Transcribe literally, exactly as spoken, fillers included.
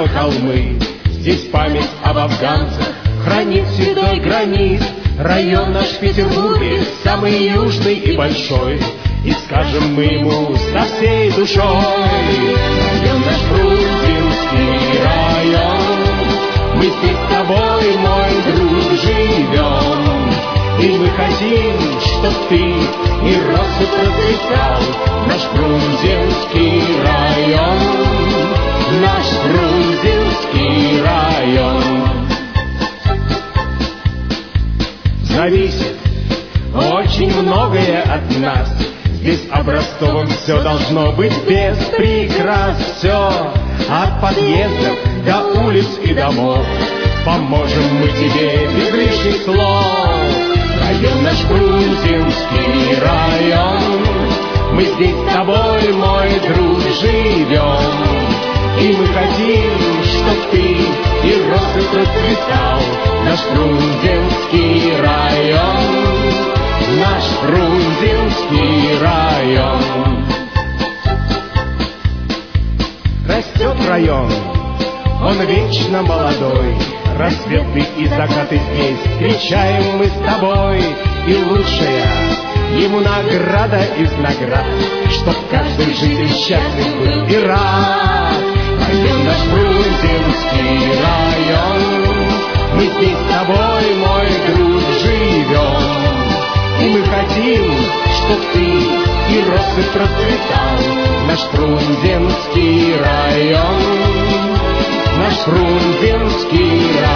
Устава холмы. Здесь память об афганцах хранит седой гранит. Район наш в Петербурге самый южный и большой, и скажем мы ему со всей душой: район наш Фрунзенский район, мы здесь с тобой, мой друг, живем. И мы хотим, чтоб ты и рос и процветал наш Фрунзенский район, наш Фрунзенский район. Зависит очень многое от нас. Здесь образцовым все должно быть без прикрас. Все от подъездов до улиц и домов поможем мы тебе без лишних слов. Район наш Фрунзенский район, мы здесь с тобой, мой друг, живем. И мы хотим, чтоб ты и рос и процветал наш Фрунзенский район, наш Фрунзенский район. Растет район, он вечно молодой, рассветы и закаты здесь встречаем мы с тобой. И лучшая ему награда из наград, чтоб каждый житель счастлив был и рад. Район наш Фрунзенский район, мы здесь с тобой, мой друг, живем. И мы хотим, чтоб ты и рос и процветал наш Фрунзенский район, наш Фрунзенский район.